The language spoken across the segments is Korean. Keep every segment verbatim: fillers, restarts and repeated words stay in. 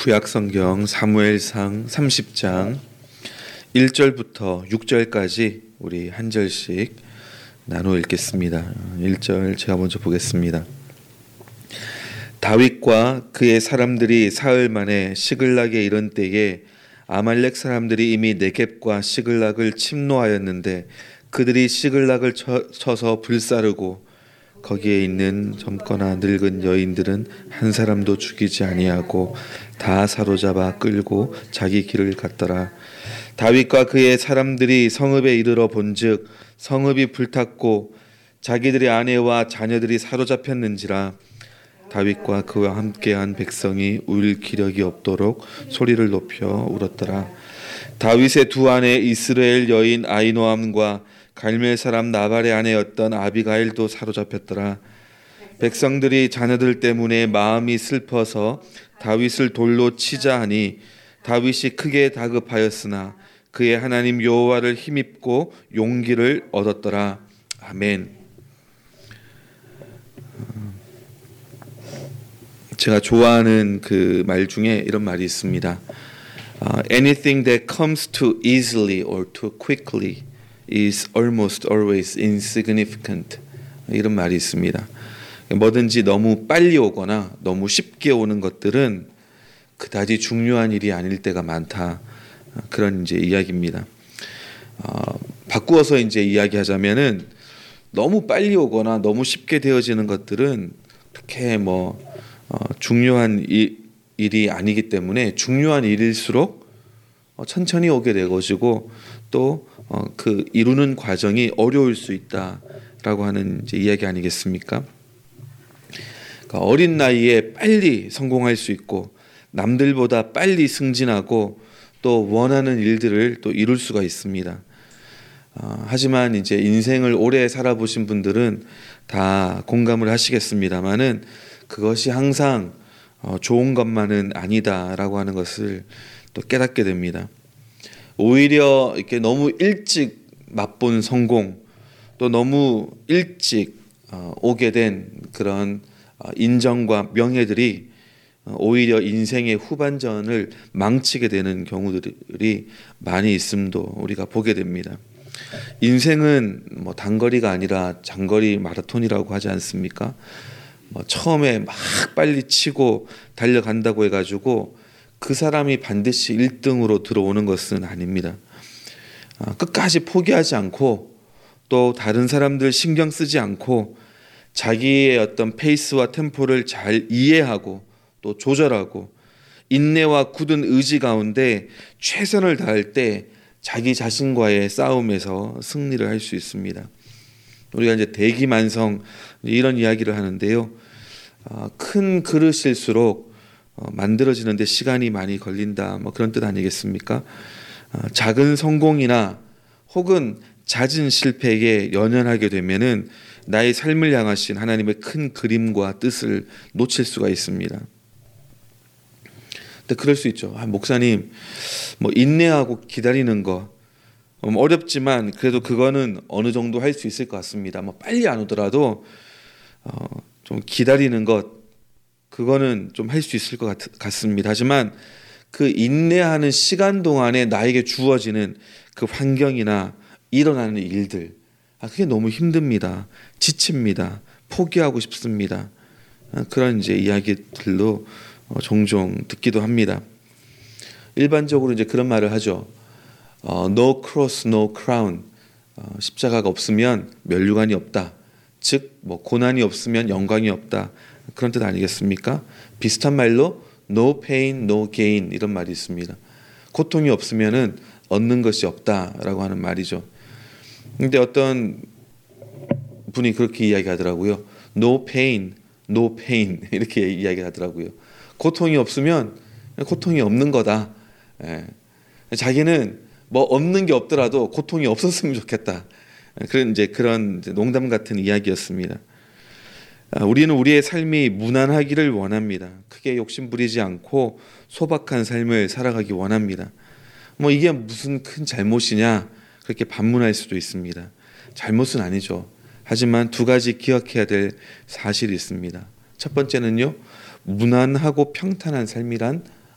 구약성경 사무엘상 삼십 장 일 절부터 육 절까지 우리 한 절씩 나누어 읽겠습니다. 일 절 제가 먼저 보겠습니다. 다윗과 그의 사람들이 사흘 만에 시글락에 이른 때에 아말렉 사람들이 이미 네겝과 시글락을 침노하였는데 그들이 시글락을 쳐, 쳐서 불사르고 거기에 있는 젊거나 늙은 여인들은 한 사람도 죽이지 아니하고 다 사로잡아 끌고 자기 길을 갔더라. 다윗과 그의 사람들이 성읍에 이르러 본즉 성읍이 불탔고 자기들의 아내와 자녀들이 사로잡혔는지라. 다윗과 그와 함께한 백성이 울 기력이 없도록 소리를 높여 울었더라. 다윗의 두 아내 이스라엘 여인 아히노암과 갈멜 사람 나발의 아내였던 아비가일도 사로잡혔더라. 백성들이 자녀들 때문에 마음이 슬퍼서 다윗을 돌로 치자 하니 다윗이 크게 다급하였으나 그의 하나님 여호와를 힘입고 용기를 얻었더라. 아멘. 제가 좋아하는 그 말 중에 이런 말이 있습니다. Uh, anything that comes too easily or too quickly is almost always insignificant. 이런 말이 있습니다. 뭐든지 너무 빨리 오거나 너무 쉽게 오는 것들은 그다지 중요한 일이 아닐 때가 많다. 그런 이제 이야기입니다. 어, 바꾸어서 이제 이야기하자면은 너무 빨리 오거나 너무 쉽게 되어지는 것들은 그렇게 뭐 어, 중요한 일, 일이 아니기 때문에 중요한 일일수록 어, 천천히 오게 되어지고 또 어, 그 이루는 과정이 어려울 수 있다라고 하는 이제 이야기 아니겠습니까? 그러니까 어린 나이에 빨리 성공할 수 있고 남들보다 빨리 승진하고 또 원하는 일들을 또 이룰 수가 있습니다. 어, 하지만 이제 인생을 오래 살아보신 분들은 다 공감을 하시겠습니다만은 그것이 항상 어, 좋은 것만은 아니다라고 하는 것을 또 깨닫게 됩니다. 오히려 이렇게 너무 일찍 맛본 성공, 또 너무 일찍 어, 오게 된 그런 어, 인정과 명예들이 어, 오히려 인생의 후반전을 망치게 되는 경우들이 많이 있음도 우리가 보게 됩니다. 인생은 뭐 단거리가 아니라 장거리 마라톤이라고 하지 않습니까? 뭐 처음에 막 빨리 치고 달려간다고 해가지고 그 사람이 반드시 일 등으로 들어오는 것은 아닙니다. 아, 끝까지 포기하지 않고 또 다른 사람들 신경 쓰지 않고 자기의 어떤 페이스와 템포를 잘 이해하고 또 조절하고 인내와 굳은 의지 가운데 최선을 다할 때 자기 자신과의 싸움에서 승리를 할 수 있습니다. 우리가 이제 대기만성 이런 이야기를 하는데요. 어, 큰 그릇일수록 어, 만들어지는데 시간이 많이 걸린다. 뭐 그런 뜻 아니겠습니까? 어, 작은 성공이나 혹은 잦은 실패에 연연하게 되면은 나의 삶을 향하신 하나님의 큰 그림과 뜻을 놓칠 수가 있습니다. 근데 그럴 수 있죠. 아, 목사님, 뭐 인내하고 기다리는 거 음, 어렵지만 그래도 그거는 어느 정도 할 수 있을 것 같습니다. 뭐 빨리 안 오더라도 어, 좀 기다리는 것 그거는 좀 할 수 있을 것 같, 같습니다. 하지만 그 인내하는 시간 동안에 나에게 주어지는 그 환경이나 일어나는 일들, 아, 그게 너무 힘듭니다. 지칩니다. 포기하고 싶습니다. 아, 그런 이제 이야기들도 어, 종종 듣기도 합니다. 일반적으로 이제 그런 말을 하죠. 어, no cross, no crown. 어, 십자가가 없으면 면류관이 없다. 즉, 뭐 고난이 없으면 영광이 없다. 그런 뜻 아니겠습니까? 비슷한 말로 no pain, no gain 이런 말이 있습니다. 고통이 없으면은 얻는 것이 없다라고 하는 말이죠. 근데 어떤 분이 그렇게 이야기하더라고요. No pain, no pain 이렇게 이야기하더라고요. 고통이 없으면 고통이 없는 거다. 예. 자기는 뭐 없는 게 없더라도 고통이 없었으면 좋겠다. 그런 이제 그런 이제 농담 같은 이야기였습니다. 우리는 우리의 삶이 무난하기를 원합니다. 크게 욕심 부리지 않고 소박한 삶을 살아가기 원합니다. 뭐 이게 무슨 큰 잘못이냐 그렇게 반문할 수도 있습니다. 잘못은 아니죠. 하지만 두 가지 기억해야 될 사실이 있습니다. 첫 번째는요, 무난하고 평탄한 삶이란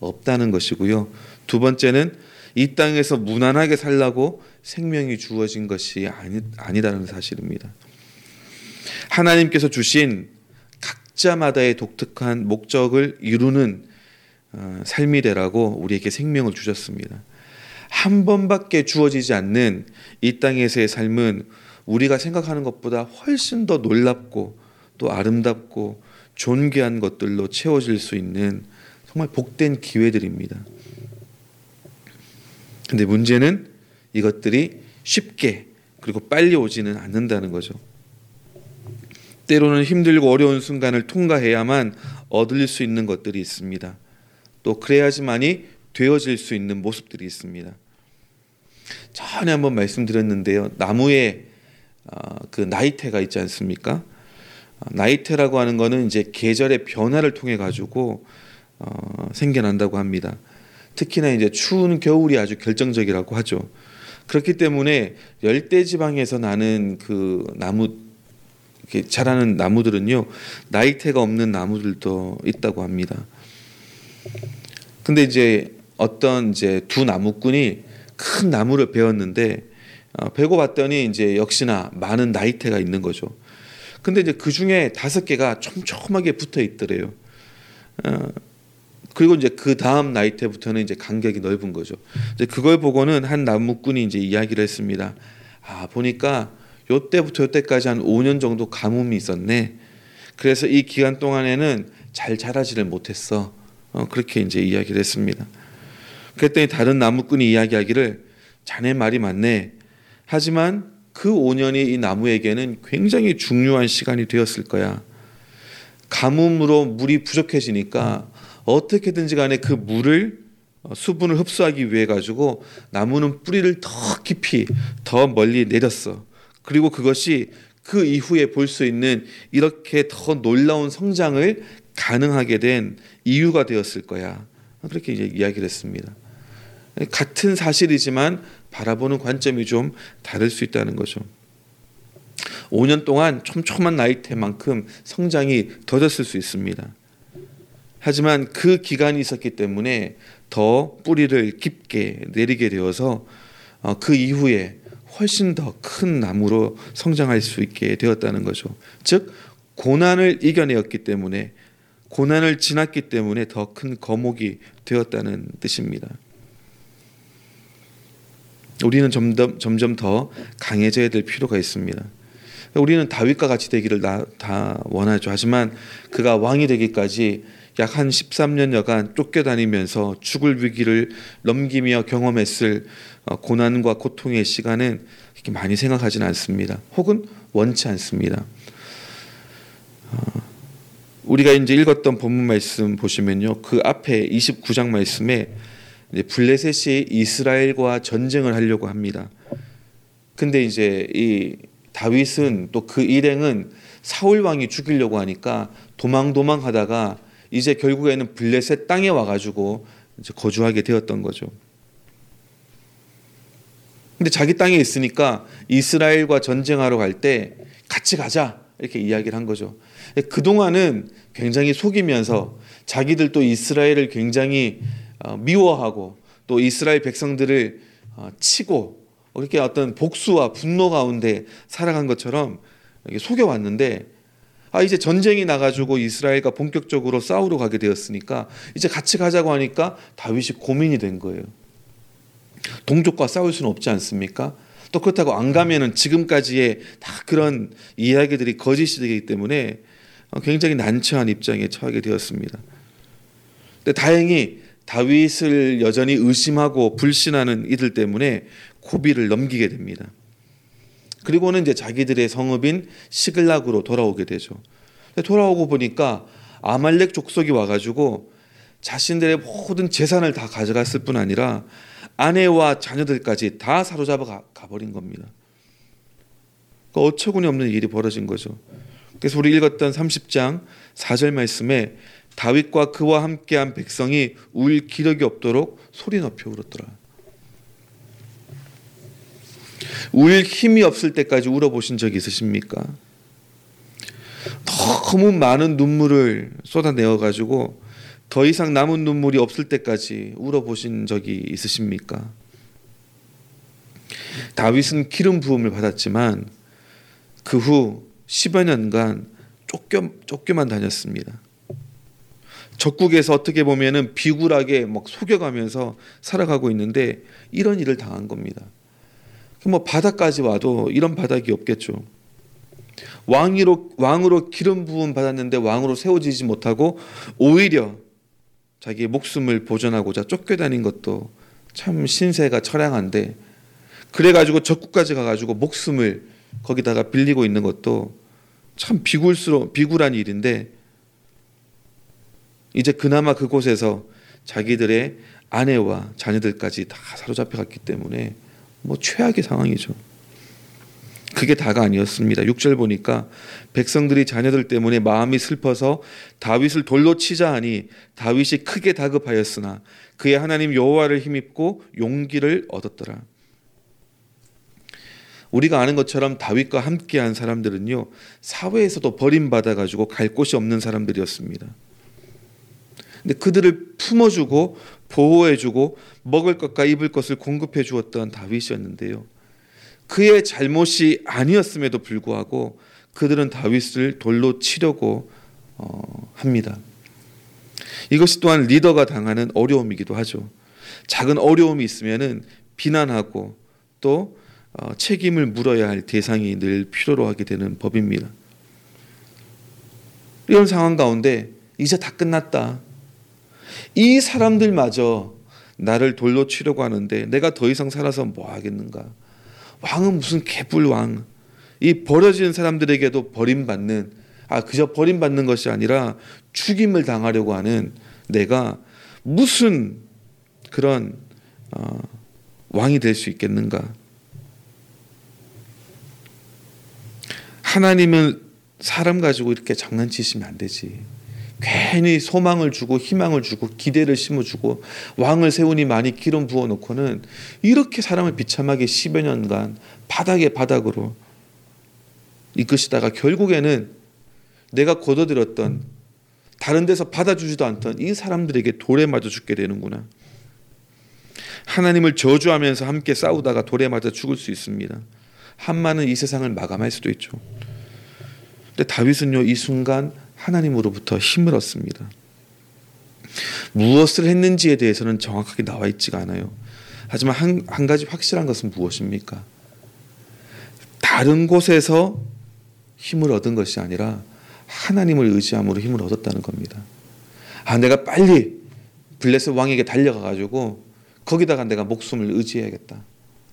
없다는 것이고요. 두 번째는 이 땅에서 무난하게 살라고 생명이 주어진 것이 아니, 아니다는 사실입니다. 하나님께서 주신 각자마다의 독특한 목적을 이루는 어, 삶이 되라고 우리에게 생명을 주셨습니다. 한 번밖에 주어지지 않는 이 땅에서의 삶은 우리가 생각하는 것보다 훨씬 더 놀랍고 또 아름답고 존귀한 것들로 채워질 수 있는 정말 복된 기회들입니다. 근데 문제는 이것들이 쉽게 그리고 빨리 오지는 않는다는 거죠. 때로는 힘들고 어려운 순간을 통과해야만 얻을 수 있는 것들이 있습니다. 또 그래야지만이 되어질 수 있는 모습들이 있습니다. 전에 한번 말씀드렸는데요. 나무에 어, 그 나이테가 있지 않습니까? 어, 나이테라고 하는 거는 이제 계절의 변화를 통해 가지고 어, 생겨난다고 합니다. 특히나 이제 추운 겨울이 아주 결정적이라고 하죠. 그렇기 때문에 열대 지방에서 나는 그 나무 이렇게 자라는 나무들은요, 나이테가 없는 나무들도 있다고 합니다. 근데 이제 어떤 이제 두 나무꾼이 큰 나무를 베었는데 어, 베고 봤더니 이제 역시나 많은 나이테가 있는 거죠. 근데 이제 그 중에 다섯 개가 촘촘하게 붙어 있더래요. 어, 그리고 이제 그 다음 나이테부터는 이제 간격이 넓은 거죠. 이제 그걸 보고는 한 나무꾼이 이제 이야기를 했습니다. 아, 보니까 요때부터 요때까지 한 오 년 정도 가뭄이 있었네. 그래서 이 기간 동안에는 잘 자라지를 못했어. 어, 그렇게 이제 이야기를 했습니다. 그랬더니 다른 나무꾼이 이야기하기를 자네 말이 맞네. 하지만 그 오 년이 이 나무에게는 굉장히 중요한 시간이 되었을 거야. 가뭄으로 물이 부족해지니까 어떻게든지 간에 그 물을 수분을 흡수하기 위해 가지고 나무는 뿌리를 더 깊이 더 멀리 내렸어. 그리고 그것이 그 이후에 볼 수 있는 이렇게 더 놀라운 성장을 가능하게 된 이유가 되었을 거야. 그렇게 이제 이야기를 했습니다. 같은 사실이지만 바라보는 관점이 좀 다를 수 있다는 거죠. 오 년 동안 촘촘한 나이테만큼 성장이 더뎠을 수 있습니다. 하지만 그 기간이 있었기 때문에 더 뿌리를 깊게 내리게 되어서 그 이후에 훨씬 더 큰 나무로 성장할 수 있게 되었다는 거죠. 즉 고난을 이겨내었기 때문에, 고난을 지났기 때문에 더 큰 거목이 되었다는 뜻입니다. 우리는 점점, 점점 더 강해져야 될 필요가 있습니다. 우리는 다윗과 같이 되기를 다, 다 원하죠. 하지만 그가 왕이 되기까지 약 한 십삼 년여간 쫓겨다니면서 죽을 위기를 넘기며 경험했을 고난과 고통의 시간은 그렇게 많이 생각하지는 않습니다. 혹은 원치 않습니다. 우리가 이제 읽었던 본문 말씀 보시면요, 그 앞에 이십구 장 말씀에 이제 블레셋이 이스라엘과 전쟁을 하려고 합니다. 근데 이제 이 다윗은 또 그 일행은 사울 왕이 죽이려고 하니까 도망도망하다가 이제 결국에는 블레셋 땅에 와가지고 이제 거주하게 되었던 거죠. 근데 자기 땅에 있으니까 이스라엘과 전쟁하러 갈 때 같이 가자 이렇게 이야기를 한 거죠. 그동안은 굉장히 속이면서 자기들도 이스라엘을 굉장히 미워하고 또 이스라엘 백성들을 치고 그렇게 어떤 복수와 분노 가운데 살아간 것처럼 속여왔는데, 아 이제 전쟁이 나가지고 이스라엘과 본격적으로 싸우러 가게 되었으니까 이제 같이 가자고 하니까 다윗이 고민이 된 거예요. 동족과 싸울 수는 없지 않습니까? 또 그렇다고 안 가면은 지금까지의 다 그런 이야기들이 거짓이 되기 때문에 굉장히 난처한 입장에 처하게 되었습니다. 근데 다행히 다윗을 여전히 의심하고 불신하는 이들 때문에 고비를 넘기게 됩니다. 그리고는 이제 자기들의 성읍인 시글락으로 돌아오게 되죠. 돌아오고 보니까 아말렉 족속이 와가지고 자신들의 모든 재산을 다 가져갔을 뿐 아니라 아내와 자녀들까지 다 사로잡아 가버린 겁니다. 그러니까 어처구니 없는 일이 벌어진 거죠. 그래서 우리 읽었던 삼십 장 사 절 말씀에 다윗과 그와 함께한 백성이 울 기력이 없도록 소리 높여 울었더라. 울 힘이 없을 때까지 울어보신 적이 있으십니까? 너무 많은 눈물을 쏟아내어가지고 더 이상 남은 눈물이 없을 때까지 울어보신 적이 있으십니까? 다윗은 기름 부음을 받았지만 그 후 십여 년간 쫓겨, 쫓겨만 다녔습니다. 적국에서 어떻게 보면은 비굴하게 막 속여가면서 살아가고 있는데 이런 일을 당한 겁니다. 뭐 바다까지 와도 이런 바닥이 없겠죠. 왕으로 왕으로 기름 부음 받았는데 왕으로 세워지지 못하고 오히려 자기의 목숨을 보존하고자 쫓겨다닌 것도 참 신세가 처량한데, 그래가지고 적국까지 가가지고 목숨을 거기다가 빌리고 있는 것도 참 비굴스러 비굴한 일인데, 이제 그나마 그곳에서 자기들의 아내와 자녀들까지 다 사로잡혀갔기 때문에 뭐 최악의 상황이죠. 그게 다가 아니었습니다. 육 절 보니까 백성들이 자녀들 때문에 마음이 슬퍼서 다윗을 돌로 치자 하니 다윗이 크게 다급하였으나 그의 하나님 여호와를 힘입고 용기를 얻었더라. 우리가 아는 것처럼 다윗과 함께한 사람들은요, 사회에서도 버림받아가지고 갈 곳이 없는 사람들이었습니다. 근데 그들을 품어주고 보호해주고 먹을 것과 입을 것을 공급해 주었던 다윗이었는데요, 그의 잘못이 아니었음에도 불구하고 그들은 다윗을 돌로 치려고 어, 합니다. 이것이 또한 리더가 당하는 어려움이기도 하죠. 작은 어려움이 있으면은 비난하고 또 어, 책임을 물어야 할 대상이 늘 필요로 하게 되는 법입니다. 이런 상황 가운데 이제 다 끝났다. 이 사람들마저 나를 돌로 치려고 하는데 내가 더 이상 살아서 뭐 하겠는가? 왕은 무슨 개뿔왕. 이 버려지는 사람들에게도 버림받는, 아 그저 버림받는 것이 아니라 죽임을 당하려고 하는 내가 무슨 그런 어, 왕이 될 수 있겠는가? 하나님은 사람 가지고 이렇게 장난치시면 안 되지. 괜히 소망을 주고 희망을 주고 기대를 심어주고 왕을 세우니 많이 기름 부어놓고는 이렇게 사람을 비참하게 십여 년간 바닥에 바닥으로 이끄시다가 결국에는 내가 거둬들였던, 다른 데서 받아주지도 않던 이 사람들에게 돌에 맞아 죽게 되는구나. 하나님을 저주하면서 함께 싸우다가 돌에 맞아 죽을 수 있습니다. 한마는 이 세상을 마감할 수도 있죠. 근데 다윗은요, 이 순간 하나님으로부터 힘을 얻습니다. 무엇을 했는지에 대해서는 정확하게 나와 있지가 않아요. 하지만 한, 한 가지 확실한 것은 무엇입니까? 다른 곳에서 힘을 얻은 것이 아니라 하나님을 의지함으로 힘을 얻었다는 겁니다. 아, 내가 빨리 블레셋 왕에게 달려가가지고 거기다가 내가 목숨을 의지해야겠다.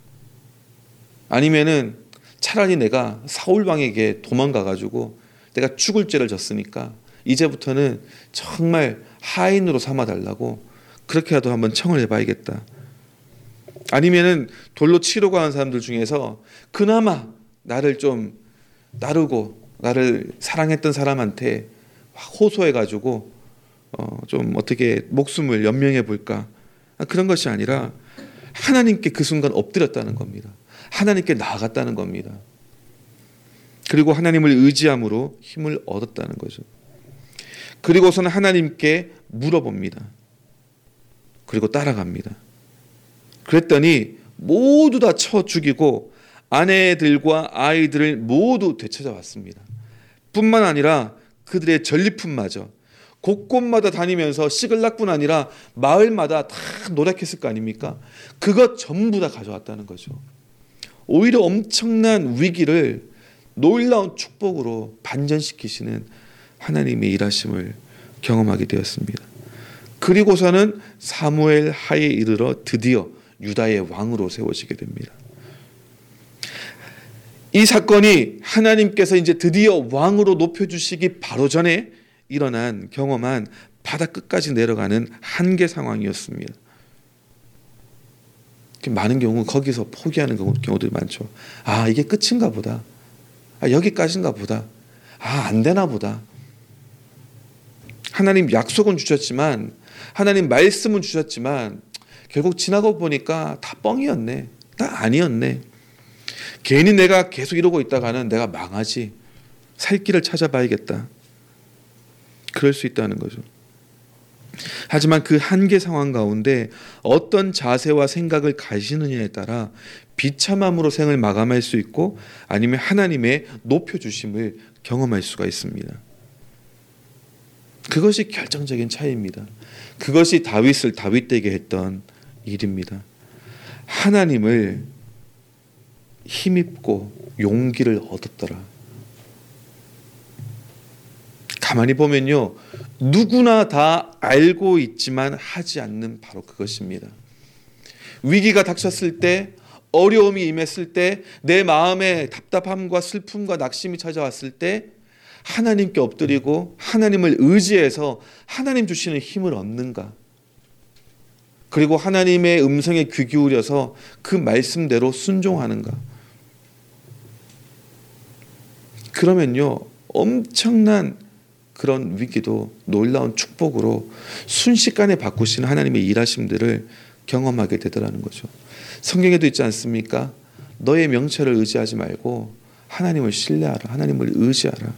아니면은 차라리 내가 사울 왕에게 도망가가지고 내가 죽을 죄를 졌으니까 이제부터는 정말 하인으로 삼아달라고 그렇게라도 한번 청을 해봐야겠다. 아니면은 돌로 치려고 하는 사람들 중에서 그나마 나를 좀 따르고 나를 사랑했던 사람한테 호소해가지고 어 좀 어떻게 목숨을 연명해 볼까. 그런 것이 아니라 하나님께 그 순간 엎드렸다는 겁니다. 하나님께 나아갔다는 겁니다. 그리고 하나님을 의지함으로 힘을 얻었다는 거죠. 그리고서는 하나님께 물어봅니다. 그리고 따라갑니다. 그랬더니 모두 다 쳐 죽이고 아내들과 아이들을 모두 되찾아왔습니다. 뿐만 아니라 그들의 전리품마저 곳곳마다 다니면서 시글락뿐 아니라 마을마다 다 노력했을 거 아닙니까? 그것 전부 다 가져왔다는 거죠. 오히려 엄청난 위기를 놀라운 축복으로 반전시키시는 하나님의 일하심을 경험하게 되었습니다. 그리고서는 사무엘 하에 이르러 드디어 유다의 왕으로 세워지게 됩니다. 이 사건이 하나님께서 이제 드디어 왕으로 높여주시기 바로 전에 일어난 경험한 바다 끝까지 내려가는 한계 상황이었습니다. 많은 경우 거기서 포기하는 경우들이 많죠. 아, 이게 끝인가 보다. 아, 여기까지인가 보다. 아, 안 되나 보다. 하나님 약속은 주셨지만, 하나님 말씀은 주셨지만 결국 지나고 보니까 다 뻥이었네. 다 아니었네. 괜히 내가 계속 이러고 있다가는 내가 망하지. 살 길을 찾아봐야겠다. 그럴 수 있다는 거죠. 하지만 그 한계 상황 가운데 어떤 자세와 생각을 가지느냐에 따라 비참함으로 생을 마감할 수 있고 아니면 하나님의 높여주심을 경험할 수가 있습니다. 그것이 결정적인 차이입니다. 그것이 다윗을 다윗되게 했던 일입니다. 하나님을 힘입고 용기를 얻었더라. 가만히 보면요, 누구나 다 알고 있지만 하지 않는 바로 그것입니다. 위기가 닥쳤을 때, 어려움이 임했을 때, 내 마음에 답답함과 슬픔과 낙심이 찾아왔을 때 하나님께 엎드리고 하나님을 의지해서 하나님 주시는 힘을 얻는가? 그리고 하나님의 음성에 귀 기울여서 그 말씀대로 순종하는가? 그러면요, 엄청난 그런 위기도 놀라운 축복으로 순식간에 바꾸시는 하나님의 일하심들을 경험하게 되더라는 거죠. 성경에도 있지 않습니까? 너의 명철을 의지하지 말고 하나님을 신뢰하라. 하나님을 의지하라.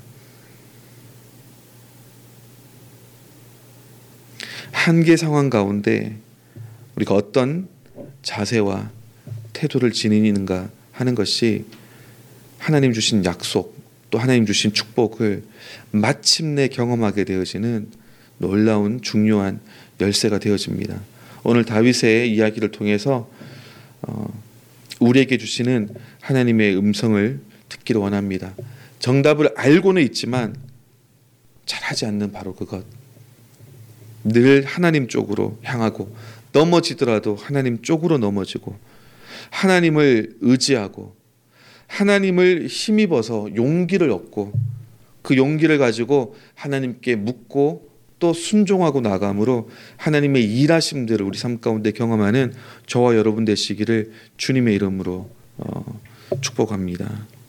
한계 상황 가운데 우리가 어떤 자세와 태도를 지니는가 하는 것이 하나님 주신 약속, 또 하나님 주신 축복을 마침내 경험하게 되어지는 놀라운 중요한 열쇠가 되어집니다. 오늘 다윗의 이야기를 통해서 어, 우리에게 주시는 하나님의 음성을 듣기를 원합니다. 정답을 알고는 있지만 잘하지 않는 바로 그것. 늘 하나님 쪽으로 향하고 넘어지더라도 하나님 쪽으로 넘어지고 하나님을 의지하고 하나님을 힘입어서 용기를 얻고 그 용기를 가지고 하나님께 묻고 또 순종하고 나감으로 하나님의 일하심들을 우리 삶 가운데 경험하는 저와 여러분 되시기를 주님의 이름으로 어, 축복합니다.